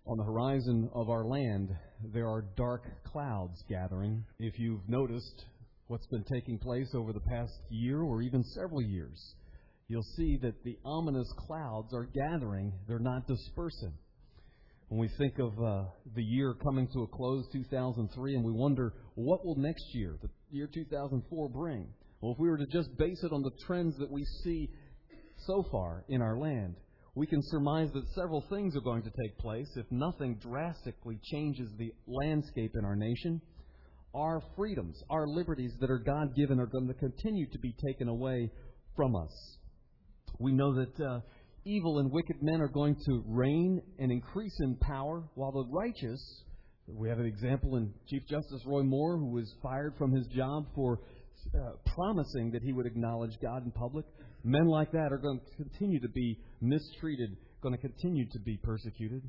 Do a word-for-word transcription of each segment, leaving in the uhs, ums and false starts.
On the horizon of our land, there are dark clouds gathering. If you've noticed what's been taking place over the past year or even several years, you'll see that the ominous clouds are gathering. They're not dispersing. When we think of uh, the year coming to a close, two thousand three, and we wonder, what will next year, the year two thousand four, bring? Well, if we were to just base it on the trends that we see so far in our land, we can surmise that several things are going to take place if nothing drastically changes the landscape in our nation. Our freedoms, our liberties that are God-given are going to continue to be taken away from us. We know that uh, evil and wicked men are going to reign and increase in power, while the righteous, we have an example in Chief Justice Roy Moore, who was fired from his job for uh, promising that he would acknowledge God in public. Men like that are going to continue to be mistreated, going to continue to be persecuted.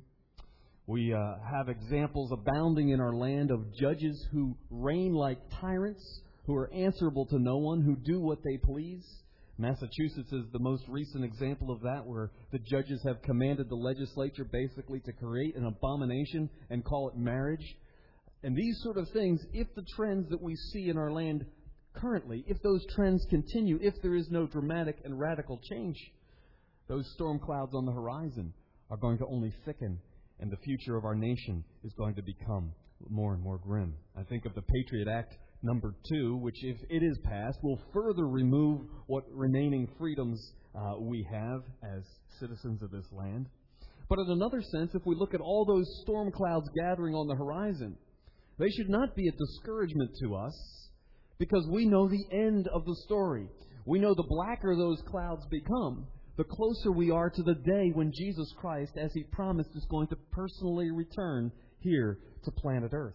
We uh, have examples abounding in our land of judges who reign like tyrants, who are answerable to no one, who do what they please. Massachusetts is the most recent example of that, where the judges have commanded the legislature basically to create an abomination and call it marriage. And these sort of things, if the trends that we see in our land currently, if those trends continue, if there is no dramatic and radical change, those storm clouds on the horizon are going to only thicken, and the future of our nation is going to become more and more grim. I think of the Patriot Act number two, which, if it is passed, will further remove what remaining freedoms uh, we have as citizens of this land. But in another sense, if we look at all those storm clouds gathering on the horizon, they should not be a discouragement to us, because we know the end of the story. We know the blacker those clouds become, the closer we are to the day when Jesus Christ, as He promised, is going to personally return here to planet Earth.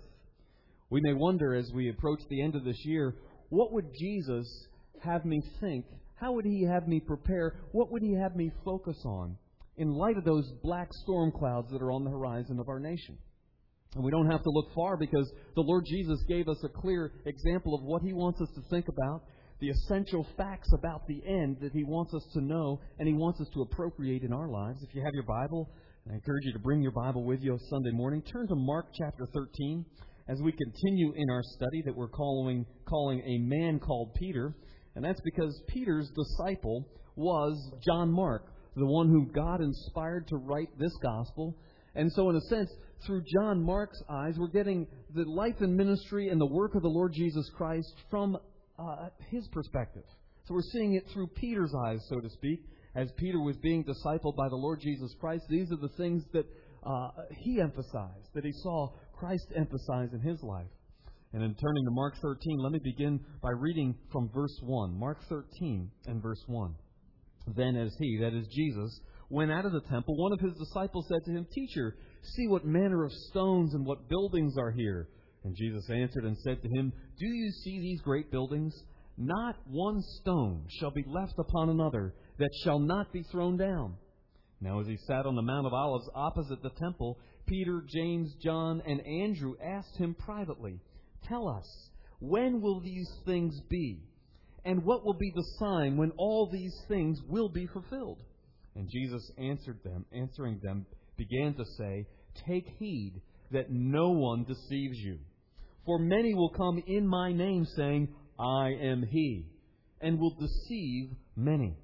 We may wonder, as we approach the end of this year, what would Jesus have me think? How would He have me prepare? What would He have me focus on in light of those black storm clouds that are on the horizon of our nation? And we don't have to look far, because the Lord Jesus gave us a clear example of what He wants us to think about, the essential facts about the end that He wants us to know and He wants us to appropriate in our lives. If you have your Bible, I encourage you to bring your Bible with you Sunday morning. Turn to Mark chapter thirteen as we continue in our study that we're calling, calling A Man Called Peter. And that's because Peter's disciple was John Mark, the one who God inspired to write this gospel. And so, in a sense, through John Mark's eyes, we're getting the life and ministry and the work of the Lord Jesus Christ from uh, his perspective. So we're seeing it through Peter's eyes, so to speak. As Peter was being discipled by the Lord Jesus Christ, these are the things that uh, he emphasized, that he saw Christ emphasize in his life. And in turning to Mark thirteen, let me begin by reading from verse one. Mark thirteen and verse one. Then as he, that is Jesus, went out of the temple, one of his disciples said to him, "Teacher, see what manner of stones and what buildings are here." And Jesus answered and said to him, "Do you see these great buildings? Not one stone shall be left upon another that shall not be thrown down." Now as he sat on the Mount of Olives opposite the temple, Peter, James, John, and Andrew asked him privately, "Tell us, when will these things be? And what will be the sign when all these things will be fulfilled?" And Jesus answered them, answering them, began to say, "Take heed that no one deceives you. For many will come in my name, saying, 'I am He,' and will deceive many."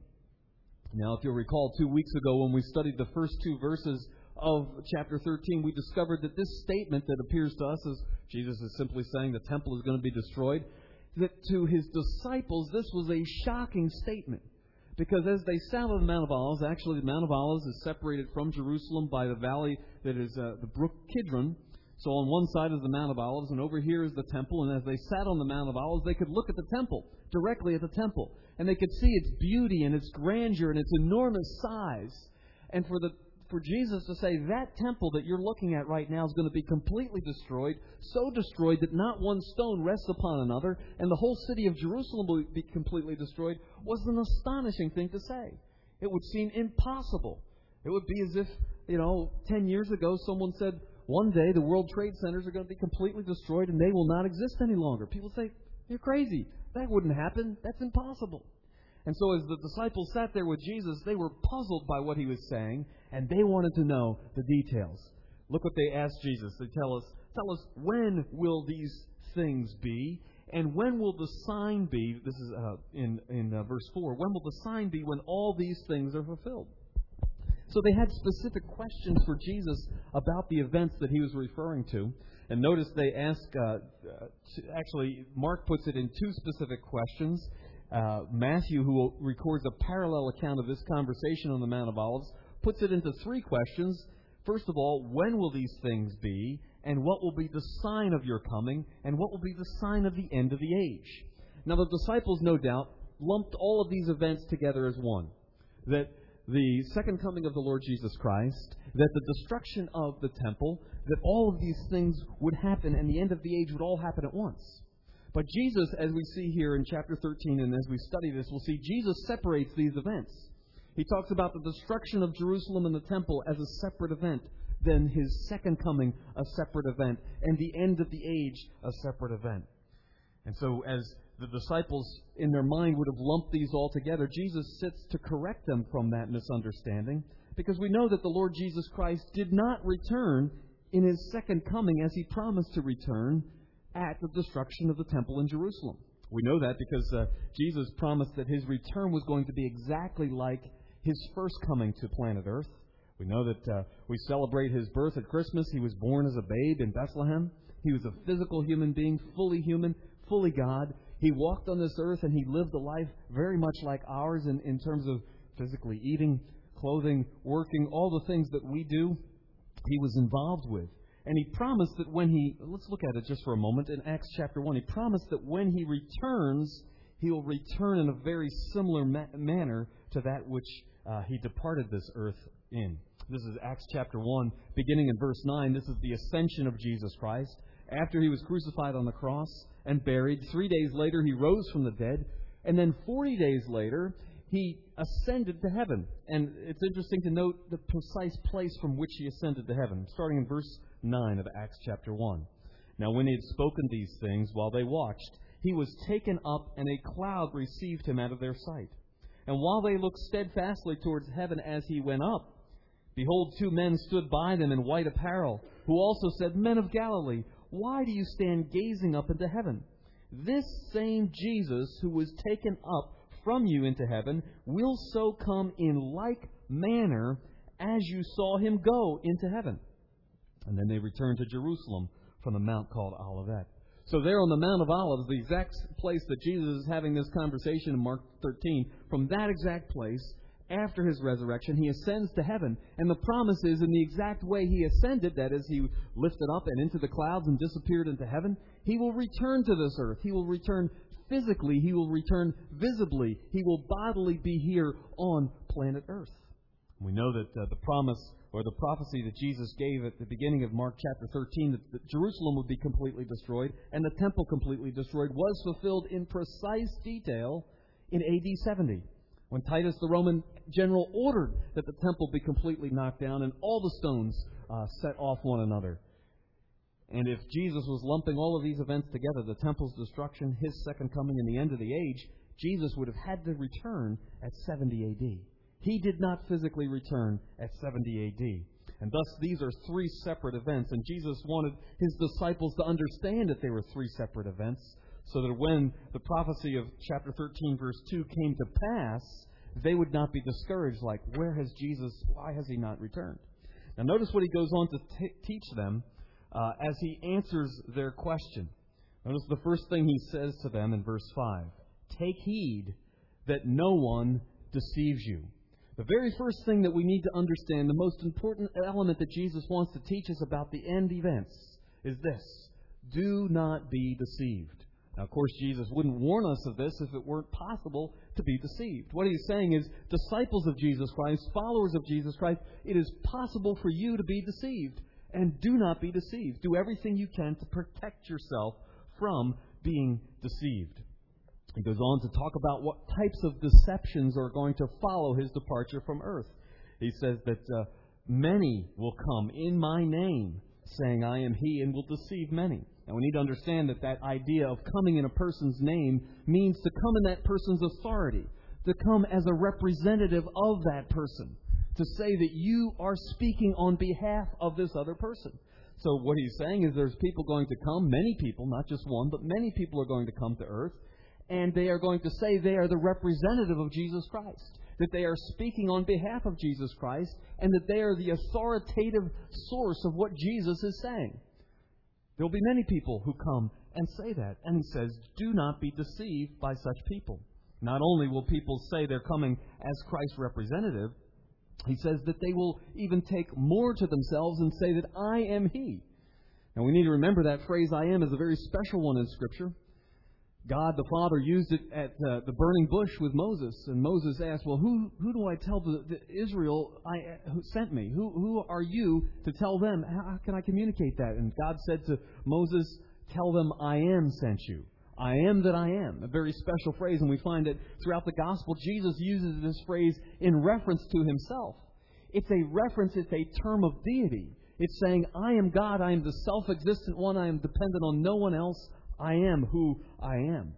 Now, if you'll recall, two weeks ago when we studied the first two verses of chapter thirteen, we discovered that this statement that appears to us as Jesus is simply saying the temple is going to be destroyed, that to his disciples this was a shocking statement. Because as they sat on the Mount of Olives, actually the Mount of Olives is separated from Jerusalem by the valley that is uh, the brook Kidron. So on one side is the Mount of Olives, and over here is the temple. And as they sat on the Mount of Olives, they could look at the temple, directly at the temple. And they could see its beauty and its grandeur and its enormous size. And for the for Jesus to say, that temple that you're looking at right now is going to be completely destroyed, so destroyed that not one stone rests upon another, and the whole city of Jerusalem will be completely destroyed, was an astonishing thing to say. It would seem impossible. It would be as if, you know, ten years ago someone said, one day the World Trade Centers are going to be completely destroyed and they will not exist any longer. People say, "You're crazy. That wouldn't happen. That's impossible." And so as the disciples sat there with Jesus, they were puzzled by what he was saying, and they wanted to know the details. Look what they ask Jesus. They tell us, tell us, when will these things be? And when will the sign be? This is uh, in, in uh, verse four. When will the sign be when all these things are fulfilled? So they had specific questions for Jesus about the events that he was referring to. And notice they ask, uh, uh, actually, Mark puts it in two specific questions. Uh, Matthew, who records a parallel account of this conversation on the Mount of Olives, puts it into three questions. First of all, when will these things be? And what will be the sign of your coming? And what will be the sign of the end of the age? Now, the disciples, no doubt, lumped all of these events together as one. That the second coming of the Lord Jesus Christ, that the destruction of the temple, that all of these things would happen and the end of the age would all happen at once. But Jesus, as we see here in chapter thirteen, and as we study this, we'll see Jesus separates these events. He talks about the destruction of Jerusalem and the temple as a separate event, then his second coming a separate event, and the end of the age a separate event. And so as the disciples in their mind would have lumped these all together, Jesus sits to correct them from that misunderstanding, because we know that the Lord Jesus Christ did not return in his second coming as he promised to return at the destruction of the temple in Jerusalem. We know that because uh, Jesus promised that his return was going to be exactly like his first coming to planet Earth. We know that uh, we celebrate his birth at Christmas. He was born as a babe in Bethlehem. He was a physical human being, fully human, fully God. He walked on this earth and he lived a life very much like ours in, in terms of physically eating, clothing, working, all the things that we do, he was involved with. And he promised that when he, let's look at it just for a moment, in Acts chapter one, he promised that when he returns, he will return in a very similar ma- manner to that which uh, he departed this earth in. This is Acts chapter one, beginning in verse nine. This is the ascension of Jesus Christ. After he was crucified on the cross and buried, three days later he rose from the dead, and then forty days later he ascended to heaven. And it's interesting to note the precise place from which he ascended to heaven, starting in verse nine of Acts chapter one. Now when he had spoken these things while they watched, he was taken up, and a cloud received him out of their sight. And while they looked steadfastly towards heaven as he went up, behold, two men stood by them in white apparel, who also said, Men of Galilee, why do you stand gazing up into heaven? This same Jesus who was taken up from you into heaven will so come in like manner as you saw him go into heaven. And then they returned to Jerusalem from the mount called Olivet. So there on the Mount of Olives, the exact place that Jesus is having this conversation in Mark thirteen, from that exact place, after his resurrection, he ascends to heaven. And the promise is, in the exact way he ascended, that is, he lifted up and into the clouds and disappeared into heaven, he will return to this earth. He will return physically. He will return visibly. He will bodily be here on planet Earth. We know that uh, the promise or the prophecy that Jesus gave at the beginning of Mark chapter thirteen, that, that Jerusalem would be completely destroyed and the temple completely destroyed, was fulfilled in precise detail in A D seventy. When Titus, the Roman general, ordered that the temple be completely knocked down and all the stones uh, set off one another. And if Jesus was lumping all of these events together, the temple's destruction, his second coming, and the end of the age, Jesus would have had to return at seventy A D. He did not physically return at seventy A D. And thus, these are three separate events. And Jesus wanted his disciples to understand that they were three separate events, so that when the prophecy of chapter thirteen, verse two came to pass, they would not be discouraged, like, where has Jesus, why has he not returned? Now notice what he goes on to t- teach them uh, as he answers their question. Notice the first thing he says to them in verse five. Take heed that no one deceives you. The very first thing that we need to understand, the most important element that Jesus wants to teach us about the end events, is this. Do not be deceived. Now, of course, Jesus wouldn't warn us of this if it weren't possible to be deceived. What he's saying is, disciples of Jesus Christ, followers of Jesus Christ, it is possible for you to be deceived. And do not be deceived. Do everything you can to protect yourself from being deceived. He goes on to talk about what types of deceptions are going to follow his departure from earth. He says that uh, many will come in my name, saying, I am he, and will deceive many. And we need to understand that that idea of coming in a person's name means to come in that person's authority, to come as a representative of that person, to say that you are speaking on behalf of this other person. So what he's saying is there's people going to come, many people, not just one, but many people are going to come to earth, and they are going to say they are the representative of Jesus Christ, that they are speaking on behalf of Jesus Christ, and that they are the authoritative source of what Jesus is saying. There will be many people who come and say that. And he says, do not be deceived by such people. Not only will people say they're coming as Christ's representative, he says that they will even take more to themselves and say that I am He. Now we need to remember that phrase I am is a very special one in Scripture. God the Father used it at uh, the burning bush with Moses, and Moses asked, well, who who do I tell the, the Israel I, who sent me? Who who are you to tell them? How can I communicate that? And God said to Moses, tell them I am sent you. I am that I am. A very special phrase, and we find that throughout the Gospel, Jesus uses this phrase in reference to Himself. It's a reference, it's a term of deity. It's saying, I am God, I am the self-existent one, I am dependent on no one else, I am who I am.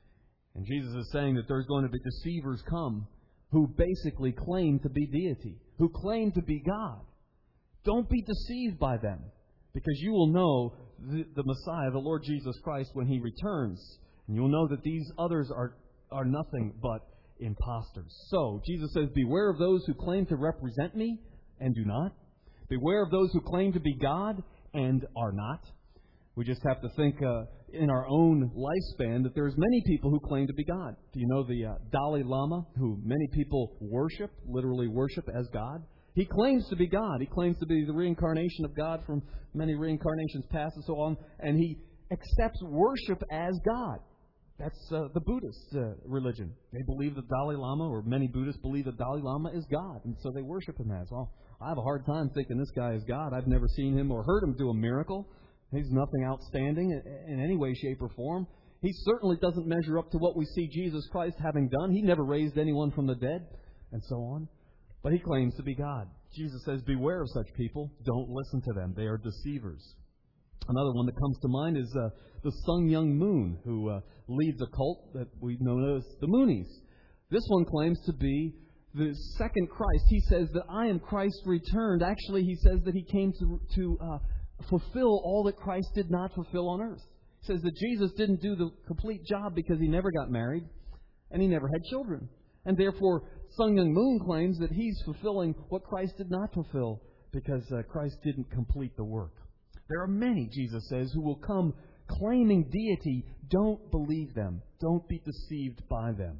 And Jesus is saying that there's going to be deceivers come who basically claim to be deity, who claim to be God. Don't be deceived by them, because you will know the, the Messiah, the Lord Jesus Christ, when He returns. And you'll know that these others are, are nothing but impostors. So, Jesus says, beware of those who claim to represent me and do not. Beware of those who claim to be God and are not. We just have to think uh, in our own lifespan that there's many people who claim to be God. Do you know the uh, Dalai Lama, who many people worship, literally worship as God? He claims to be God. He claims to be the reincarnation of God from many reincarnations past and so on. And he accepts worship as God. That's uh, the Buddhist uh, religion. They believe the Dalai Lama, or many Buddhists believe the Dalai Lama is God. And so they worship him as. Well, I have a hard time thinking this guy is God. I've never seen him or heard him do a miracle. He's nothing outstanding in any way, shape, or form. He certainly doesn't measure up to what we see Jesus Christ having done. He never raised anyone from the dead, and so on. But he claims to be God. Jesus says, beware of such people. Don't listen to them. They are deceivers. Another one that comes to mind is uh, the Sun Myung Moon, who uh, leads a cult that we know as the Moonies. This one claims to be the second Christ. He says that I am Christ returned. Actually, he says that he came to to uh, fulfill all that Christ did not fulfill on earth. He says that Jesus didn't do the complete job because he never got married and he never had children. And therefore, Sun Myung Moon claims that he's fulfilling what Christ did not fulfill because uh, Christ didn't complete the work. There are many, Jesus says, who will come claiming deity. Don't believe them. Don't be deceived by them.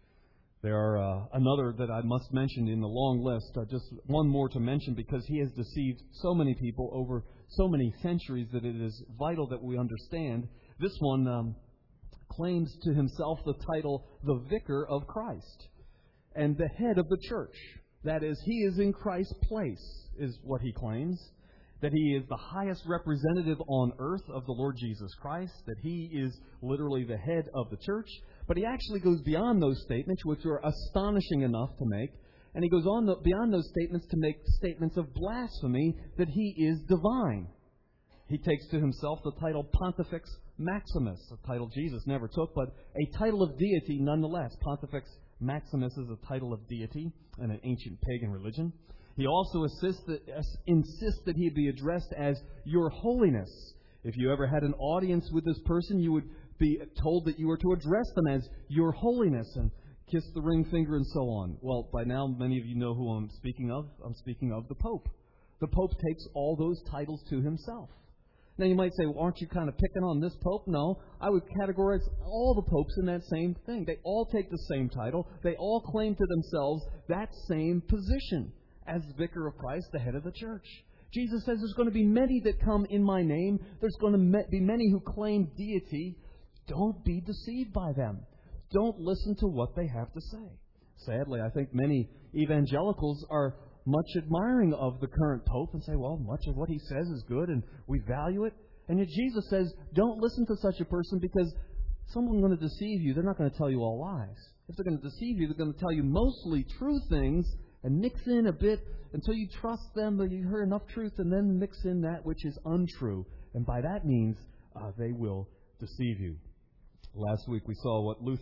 There are uh, another that I must mention in the long list, uh, just one more to mention because he has deceived so many people over so many centuries that it is vital that we understand. This one um, claims to himself the title, the Vicar of Christ, and the head of the church. That is, he is in Christ's place, is what he claims. That he is the highest representative on earth of the Lord Jesus Christ, that he is literally the head of the church. But he actually goes beyond those statements, which are astonishing enough to make, and he goes on the, beyond those statements to make statements of blasphemy that he is divine. He takes to himself the title Pontifex Maximus, a title Jesus never took, but a title of deity nonetheless. Pontifex Maximus is a title of deity in an ancient pagan religion. He also insists that, insists that he be addressed as Your Holiness. If you ever had an audience with this person, you would be told that you were to address them as Your Holiness and kiss the ring finger and so on. Well, by now, many of you know who I'm speaking of. I'm speaking of the Pope. The Pope takes all those titles to himself. Now, you might say, well, aren't you kind of picking on this Pope? No, I would categorize all the popes in that same thing. They all take the same title. They all claim to themselves that same position as Vicar of Christ, the head of the church. Jesus says there's going to be many that come in my name. There's going to be many who claim deity. Don't be deceived by them. Don't listen to what they have to say. Sadly, I think many evangelicals are much admiring of the current Pope and say, well, much of what he says is good and we value it. And yet Jesus says, don't listen to such a person because someone's going to deceive you. They're not going to tell you all lies. If they're going to deceive you, they're going to tell you mostly true things and mix in a bit until you trust them, that you hear enough truth, and then mix in that which is untrue. And by that means, uh, they will deceive you. Last week we saw what Luther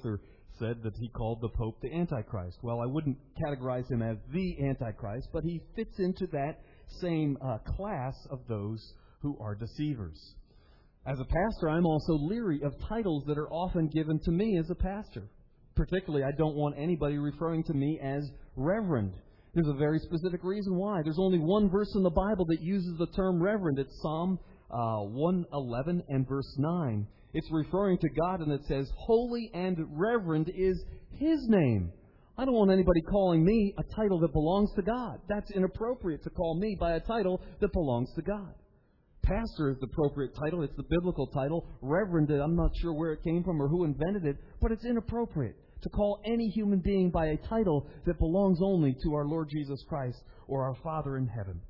said that he called the Pope the Antichrist. Well, I wouldn't categorize him as the Antichrist, but he fits into that same uh, class of those who are deceivers. As a pastor, I'm also leery of titles that are often given to me as a pastor. Particularly, I don't want anybody referring to me as Reverend. There's a very specific reason why. There's only one verse in the Bible that uses the term Reverend. It's Psalm uh, one eleven and verse nine. It's referring to God, and it says, Holy and Reverend is His name. I don't want anybody calling me a title that belongs to God. That's inappropriate to call me by a title that belongs to God. Pastor is the appropriate title. It's the biblical title. Reverend, I'm not sure where it came from or who invented it, but it's inappropriate to call any human being by a title that belongs only to our Lord Jesus Christ or our Father in heaven.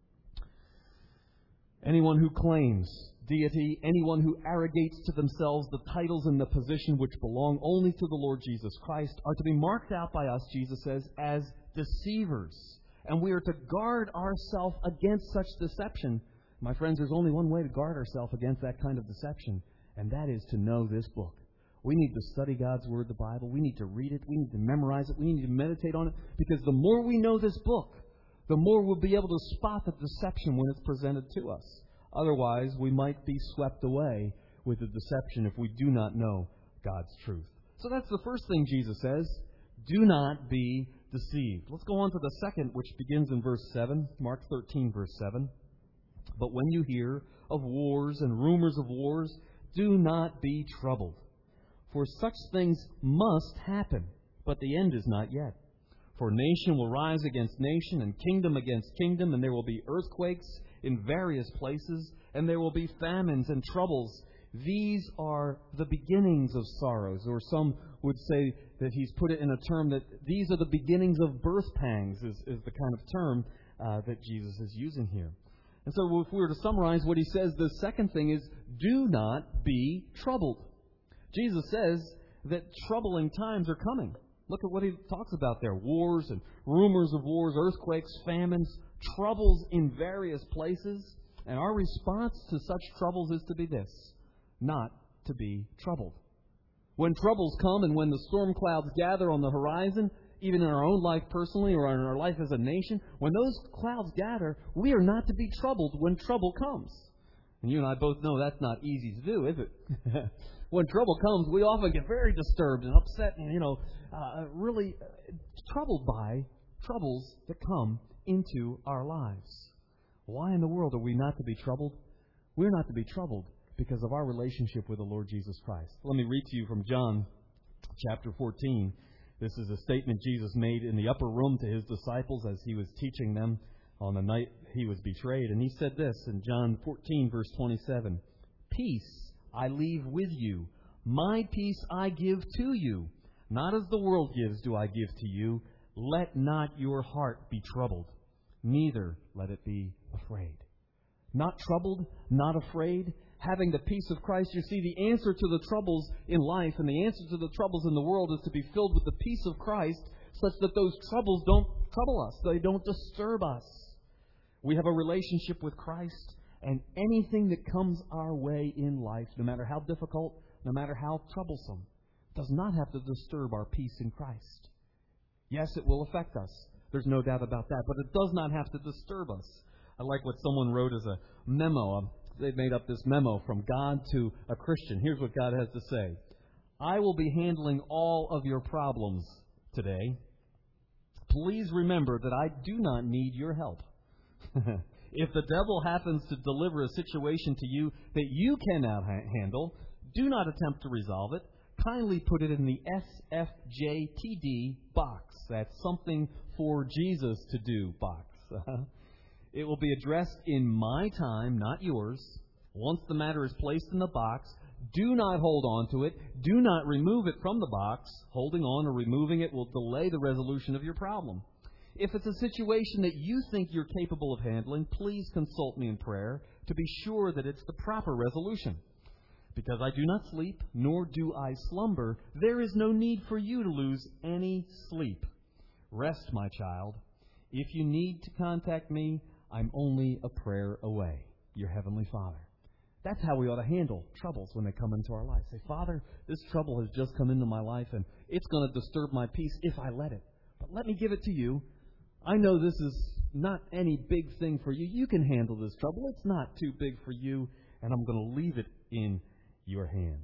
Anyone who claims deity, anyone who arrogates to themselves the titles and the position which belong only to the Lord Jesus Christ are to be marked out by us, Jesus says, as deceivers. And we are to guard ourselves against such deception. My friends, there's only one way to guard ourselves against that kind of deception, and that is to know this book. We need to study God's Word, the Bible. We need to read it. We need to memorize it. We need to meditate on it, because the more we know this book, the more we'll be able to spot the deception when it's presented to us. Otherwise, we might be swept away with the deception if we do not know God's truth. So that's the first thing Jesus says. Do not be deceived. Let's go on to the second, which begins in verse seven. Mark thirteen, verse seven. But when you hear of wars and rumors of wars, do not be troubled. For such things must happen, but the end is not yet. For nation will rise against nation, and kingdom against kingdom, and there will be earthquakes in various places, and there will be famines and troubles. These are the beginnings of sorrows. Or some would say that he's put it in a term that these are the beginnings of birth pangs, is, is the kind of term uh, that Jesus is using here. And so if we were to summarize what he says, the second thing is, do not be troubled. Jesus says that troubling times are coming. Look at what he talks about there. Wars and rumors of wars, earthquakes, famines, troubles in various places. And our response to such troubles is to be this: not to be troubled. When troubles come and when the storm clouds gather on the horizon, even in our own life personally or in our life as a nation, when those clouds gather, we are not to be troubled when trouble comes. And you and I both know that's not easy to do, is it? When trouble comes, we often get very disturbed and upset and, you know, uh, really troubled by troubles that come into our lives. Why in the world are we not to be troubled? We're not to be troubled because of our relationship with the Lord Jesus Christ. Let me read to you from John chapter fourteen. This is a statement Jesus made in the upper room to his disciples as he was teaching them on the night he was betrayed. And he said this in John fourteen, verse twenty-seven, Peace I leave with you, my peace I give to you. Not as the world gives do I give to you. Let not your heart be troubled, neither let it be afraid. Not troubled, not afraid, having the peace of Christ. You see, the answer to the troubles in life and the answer to the troubles in the world is to be filled with the peace of Christ, such that those troubles don't trouble us. They don't disturb us. We have a relationship with Christ, and anything that comes our way in life, no matter how difficult, no matter how troublesome, does not have to disturb our peace in Christ. Yes, it will affect us. There's no doubt about that, but it does not have to disturb us. I like what someone wrote as a memo. They made up this memo from God to a Christian. Here's what God has to say. I will be handling all of your problems today. Please remember that I do not need your help. If the devil happens to deliver a situation to you that you cannot ha- handle, do not attempt to resolve it. Kindly put it in the S F J T D box. That's something for Jesus to do box. It will be addressed in my time, not yours. Once the matter is placed in the box, do not hold on to it. Do not remove it from the box. Holding on or removing it will delay the resolution of your problem. If it's a situation that you think you're capable of handling, please consult me in prayer to be sure that it's the proper resolution. Because I do not sleep, nor do I slumber, there is no need for you to lose any sleep. Rest, my child. If you need to contact me, I'm only a prayer away, your Heavenly Father. That's how we ought to handle troubles when they come into our life. Say, Father, this trouble has just come into my life, and it's going to disturb my peace if I let it. But let me give it to you. I know this is not any big thing for you. You can handle this trouble. It's not too big for you, and I'm going to leave it in your hand.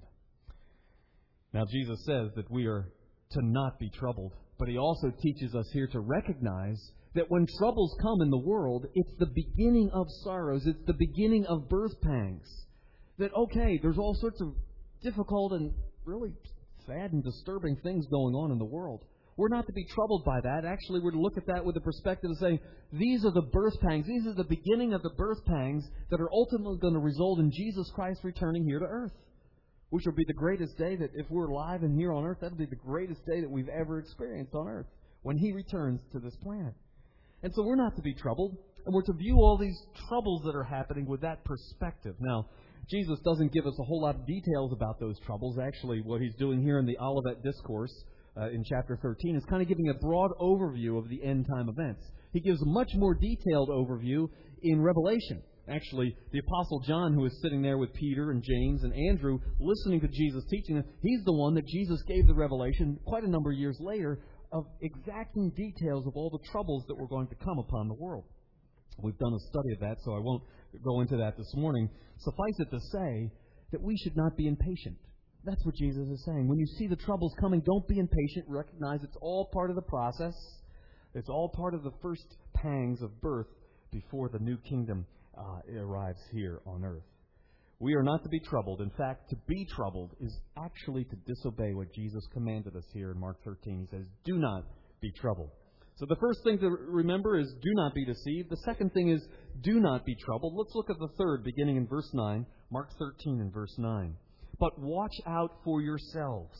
Now, Jesus says that we are to not be troubled, but He also teaches us here to recognize that when troubles come in the world, it's the beginning of sorrows. It's the beginning of birth pangs. That, okay, there's all sorts of difficult and really sad and disturbing things going on in the world. We're not to be troubled by that. Actually, we're to look at that with the perspective of saying, these are the birth pangs. These are the beginning of the birth pangs that are ultimately going to result in Jesus Christ returning here to earth, which will be the greatest day that, if we're alive and here on earth, that'll be the greatest day that we've ever experienced on earth, when He returns to this planet. And so we're not to be troubled, and we're to view all these troubles that are happening with that perspective. Now, Jesus doesn't give us a whole lot of details about those troubles. Actually, what He's doing here in the Olivet Discourse uh, in chapter thirteen is kind of giving a broad overview of the end-time events. He gives a much more detailed overview in Revelation. Actually, the Apostle John, who is sitting there with Peter and James and Andrew, listening to Jesus teaching them, he's the one that Jesus gave the revelation quite a number of years later of exacting details of all the troubles that were going to come upon the world. We've done a study of that, so I won't go into that this morning. Suffice it to say that we should not be impatient. That's what Jesus is saying. When you see the troubles coming, don't be impatient. Recognize it's all part of the process. It's all part of the first pangs of birth before the new kingdom uh, arrives here on earth. We are not to be troubled. In fact, to be troubled is actually to disobey what Jesus commanded us here in Mark thirteen. He says, do not be troubled. So the first thing to remember is do not be deceived. The second thing is do not be troubled. Let's look at the third, beginning in verse nine. Mark thirteen and verse nine. But watch out for yourselves,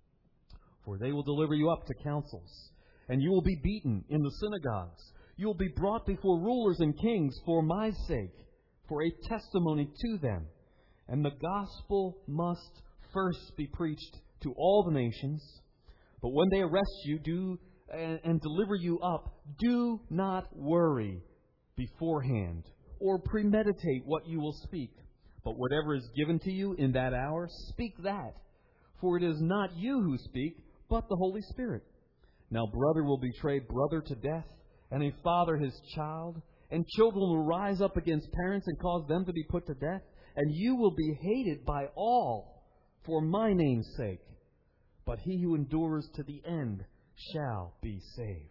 for they will deliver you up to councils, and you will be beaten in the synagogues. You will be brought before rulers and kings for my sake, for a testimony to them. And the gospel must first be preached to all the nations. But when they arrest you do and, and deliver you up, do not worry beforehand or premeditate what you will speak. But whatever is given to you in that hour, speak that. For it is not you who speak, but the Holy Spirit. Now brother will betray brother to death, and a father his child, and children will rise up against parents and cause them to be put to death. And you will be hated by all for my name's sake. But he who endures to the end shall be saved.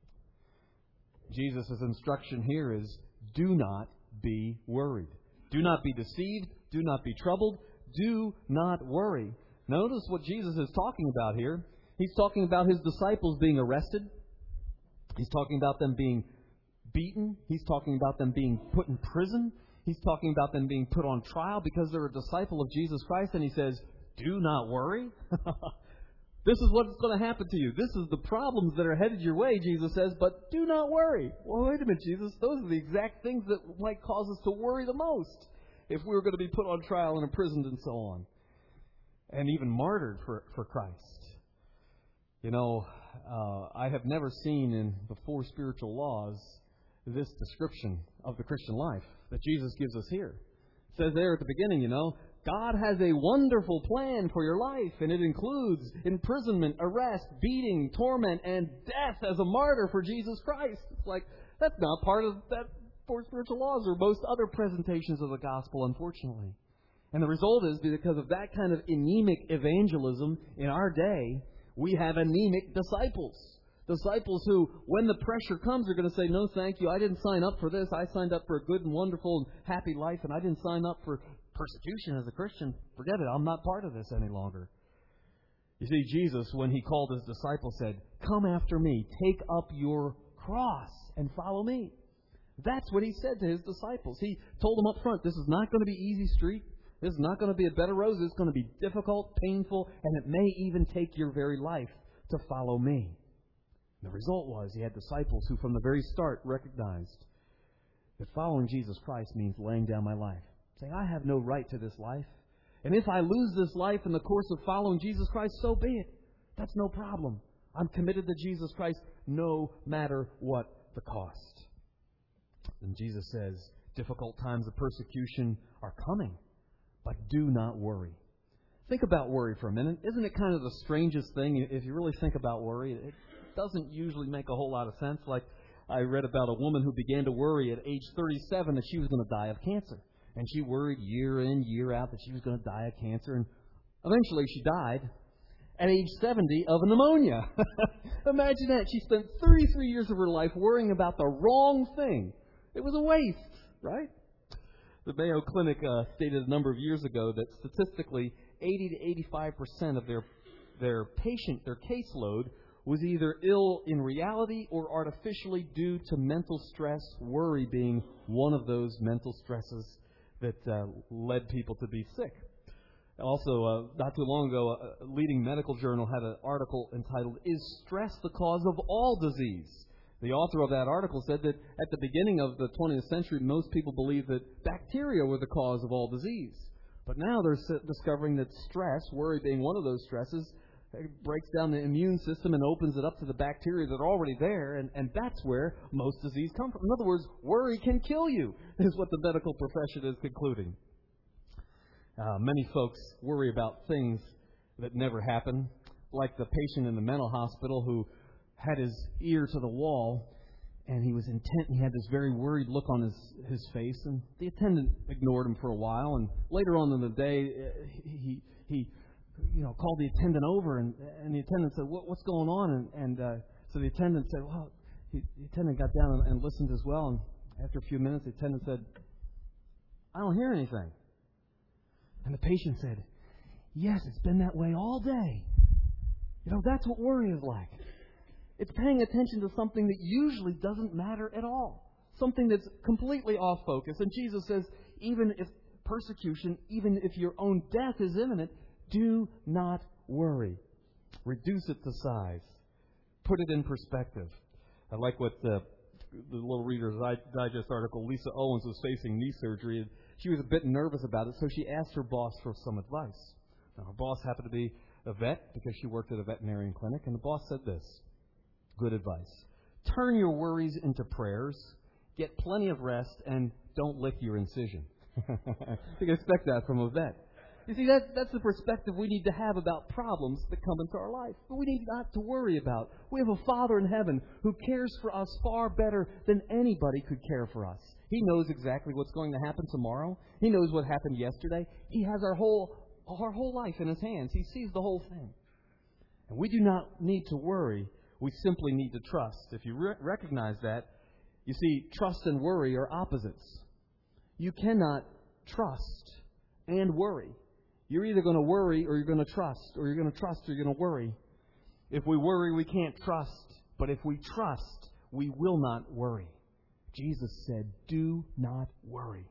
Jesus' instruction here is, do not be worried. Do not be deceived. Do not be troubled. Do not worry. Notice what Jesus is talking about here. He's talking about His disciples being arrested. He's talking about them being beaten. He's talking about them being put in prison. He's talking about them being put on trial because they're a disciple of Jesus Christ. And He says, do not worry. This is what's going to happen to you. This is the problems that are headed your way, Jesus says, but do not worry. Well, wait a minute, Jesus. Those are the exact things that might cause us to worry the most if we were going to be put on trial and imprisoned and so on. And even martyred for, for Christ. You know, uh, I have never seen in the four spiritual laws this description of the Christian life that Jesus gives us here. It says there at the beginning, you know, God has a wonderful plan for your life, and it includes imprisonment, arrest, beating, torment, and death as a martyr for Jesus Christ. It's like, that's not part of that four spiritual laws or most other presentations of the gospel, unfortunately. And the result is, because of that kind of anemic evangelism in our day, we have anemic disciples. Disciples who, when the pressure comes, are going to say, no, thank you, I didn't sign up for this. I signed up for a good and wonderful and happy life, and I didn't sign up for persecution as a Christian. Forget it, I'm not part of this any longer. You see, Jesus, when He called His disciples, said, come after me, take up your cross and follow me. That's what He said to His disciples. He told them up front, this is not going to be easy street. This is not going to be a bed of roses. It's going to be difficult, painful, and it may even take your very life to follow me. The result was He had disciples who from the very start recognized that following Jesus Christ means laying down my life. Saying, I have no right to this life. And if I lose this life in the course of following Jesus Christ, so be it. That's no problem. I'm committed to Jesus Christ no matter what the cost. And Jesus says, difficult times of persecution are coming. but do not worry. Think about worry for a minute. Isn't it kind of the strangest thing? If you really think about worry, it doesn't usually make a whole lot of sense. Like I read about a woman who began to worry at age thirty-seven that she was going to die of cancer. And she worried year in, year out that she was going to die of cancer. And eventually she died at age seventy of pneumonia. Imagine that. She spent thirty-three years of her life worrying about the wrong thing. It was a waste, right? The Mayo Clinic uh, stated a number of years ago that statistically eighty to eighty-five percent of their their patient, their caseload, was either ill in reality or artificially due to mental stress, worry being one of those mental stresses that uh, led people to be sick. Also, uh, not too long ago, a leading medical journal had an article entitled, "Is Stress the Cause of All Disease?" The author of that article said that at the beginning of the twentieth century, most people believed that bacteria were the cause of all disease. But now they're discovering that stress, worry being one of those stresses, breaks down the immune system and opens it up to the bacteria that are already there, and, and that's where most disease comes from. In other words, worry can kill you, is what the medical profession is concluding. Uh, many folks worry about things that never happen, like the patient in the mental hospital who had his ear to the wall, and he was intent. He had this very worried look on his, his face, and the attendant ignored him for a while. And later on in the day, he he you know called the attendant over, and, and the attendant said, what, "What's going on?" And, and uh, so the attendant said, "Well," he, the attendant got down and, and listened as well. And after a few minutes, the attendant said, "I don't hear anything." And the patient said, "Yes, it's been that way all day." You know, that's what worry is like. It's paying attention to something that usually doesn't matter at all. Something that's completely off focus. And Jesus says, even if persecution, even if your own death is imminent, do not worry. Reduce it to size. Put it in perspective. I like what the, the little Reader's Digest article, Lisa Owens was facing knee surgery, and she was a bit nervous about it, so she asked her boss for some advice. Now, her boss happened to be a vet because she worked at a veterinarian clinic, and the boss said this. Good advice. Turn your worries into prayers, get plenty of rest, and don't lick your incision. You can expect that from a vet. You see, that, that's the perspective we need to have about problems that come into our life. But we need not to worry about. We have a Father in heaven who cares for us far better than anybody could care for us. He knows exactly what's going to happen tomorrow. He knows what happened yesterday. He has our whole, our whole life in His hands. He sees the whole thing. And we do not need to worry. We simply need to trust. If you re- recognize that, you see, trust and worry are opposites. You cannot trust and worry. You're either going to worry or you're going to trust, or you're going to trust or you're going to worry. If we worry, we can't trust. But if we trust, we will not worry. Jesus said, do not worry.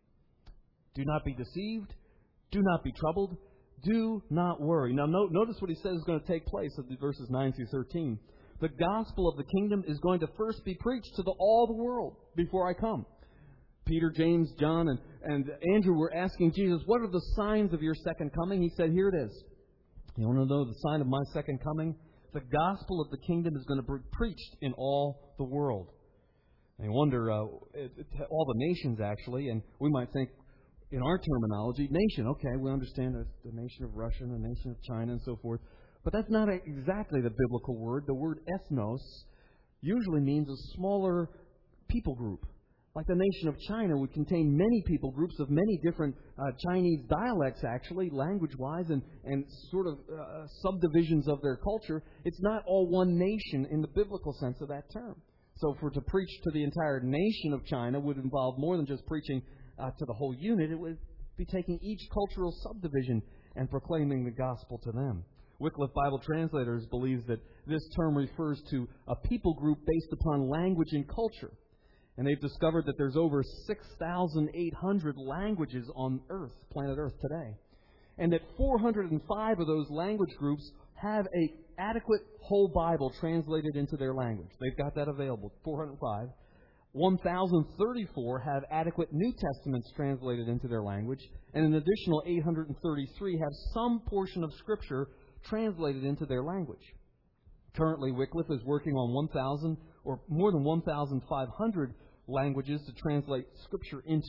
Do not be deceived. Do not be troubled. Do not worry. Now, no, notice what he says is going to take place in verses nine through thirteen. The gospel of the kingdom is going to first be preached to the, all the world before I come. Peter, James, John, and, and Andrew were asking Jesus, what are the signs of your second coming? He said, here it is. You want to know the sign of my second coming? The gospel of the kingdom is going to be preached in all the world. And I wonder, uh, it, it, all the nations actually, and we might think, in our terminology, nation, okay, we understand the, the nation of Russia and the nation of China and so forth. But that's not exactly the biblical word. The word ethnos usually means a smaller people group. Like the nation of China would contain many people groups of many different uh, Chinese dialects, actually, language-wise, and, and sort of uh, subdivisions of their culture. It's not all one nation in the biblical sense of that term. So for to preach to the entire nation of China would involve more than just preaching uh, to the whole unit. It would be taking each cultural subdivision and proclaiming the gospel to them. Wycliffe Bible Translators believes that this term refers to a people group based upon language and culture. And they've discovered that there's over six thousand eight hundred languages on Earth, planet Earth today. And that four hundred five of those language groups have an adequate whole Bible translated into their language. They've got that available, four hundred five. one thousand thirty-four have adequate New Testaments translated into their language. And an additional eight hundred thirty-three have some portion of Scripture translated into their language. Currently, Wycliffe is working on one thousand or more than one thousand five hundred languages to translate Scripture into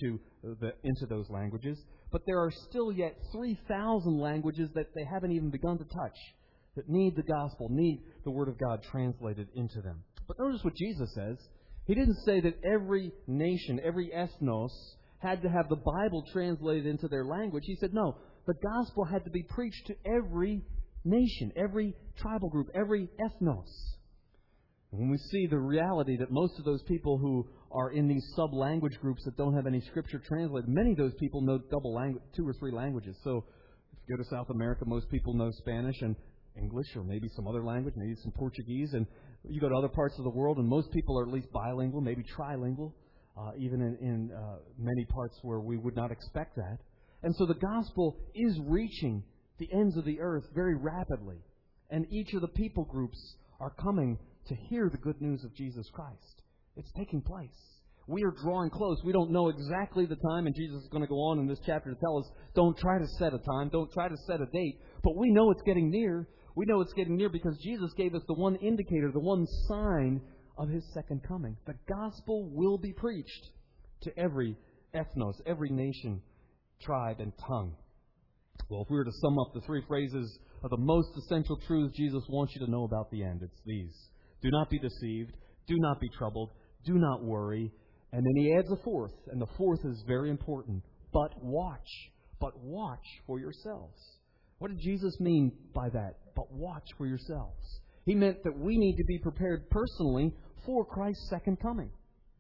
the, into those languages, but there are still yet three thousand languages that they haven't even begun to touch, that need the gospel, need the Word of God translated into them. But notice what Jesus says. He didn't say that every nation, every ethnos, had to have the Bible translated into their language. He said, no, the gospel had to be preached to every nation, every tribal group, every ethnos. When we see the reality that most of those people who are in these sub-language groups that don't have any Scripture translated, many of those people know double language, two or three languages. So if you go to South America, most people know Spanish and English, or maybe some other language, maybe some Portuguese. And you go to other parts of the world, and most people are at least bilingual, maybe trilingual, uh, even in, in uh, many parts where we would not expect that. And so the gospel is reaching the ends of the earth very rapidly. And each of the people groups are coming to hear the good news of Jesus Christ. It's taking place. We are drawing close. We don't know exactly the time, and Jesus is going to go on in this chapter to tell us, don't try to set a time, don't try to set a date, but we know it's getting near. We know it's getting near because Jesus gave us the one indicator, the one sign of His second coming. The gospel will be preached to every ethnos, every nation, tribe, and tongue. Well, if we were to sum up the three phrases of the most essential truths Jesus wants you to know about the end, it's these. Do not be deceived. Do not be troubled. Do not worry. And then He adds a fourth, and the fourth is very important. But watch. But watch for yourselves. What did Jesus mean by that? But watch for yourselves. He meant that we need to be prepared personally for Christ's second coming.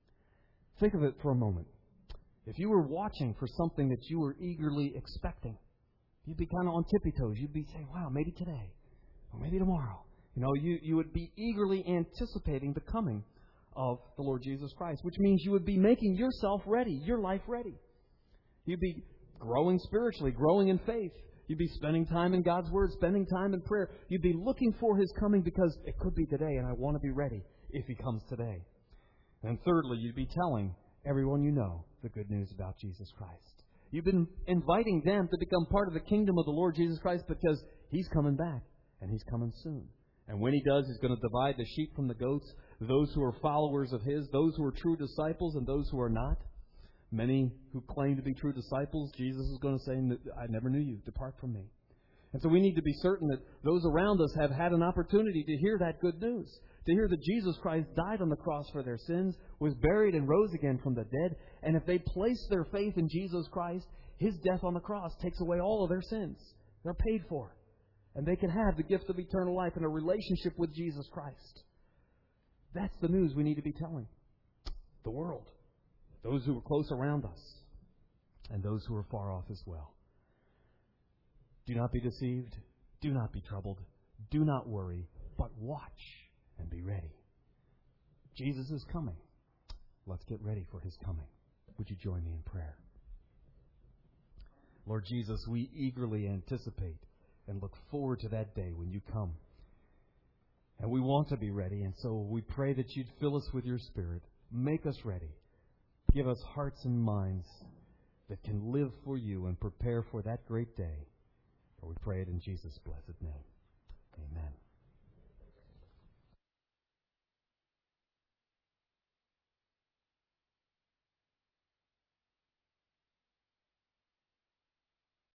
Think of it for a moment. If you were watching for something that you were eagerly expecting, you'd be kind of on tippy toes. You'd be saying, wow, maybe today, or maybe tomorrow. You know, you, you would be eagerly anticipating the coming of the Lord Jesus Christ, which means you would be making yourself ready, your life ready. You'd be growing spiritually, growing in faith. You'd be spending time in God's Word, spending time in prayer. You'd be looking for His coming because it could be today, and I want to be ready if He comes today. And thirdly, you'd be telling everyone you know the good news about Jesus Christ. You've been inviting them to become part of the kingdom of the Lord Jesus Christ because He's coming back, and He's coming soon. And when He does, He's going to divide the sheep from the goats, those who are followers of His, those who are true disciples, and those who are not. Many who claim to be true disciples, Jesus is going to say, I never knew you. Depart from me. And so we need to be certain that those around us have had an opportunity to hear that good news, to hear that Jesus Christ died on the cross for their sins, was buried and rose again from the dead. And if they place their faith in Jesus Christ, His death on the cross takes away all of their sins. They're paid for. And they can have the gift of eternal life and a relationship with Jesus Christ. That's the news we need to be telling the world. Those who are close around us, and those who are far off as well. Do not be deceived. Do not be troubled. Do not worry, but watch and be ready. Jesus is coming. Let's get ready for His coming. Would you join me in prayer? Lord Jesus, we eagerly anticipate and look forward to that day when You come. And we want to be ready, and so we pray that You'd fill us with Your Spirit. Make us ready. Give us hearts and minds that can live for You and prepare for that great day. For we pray it in Jesus' blessed name. Amen.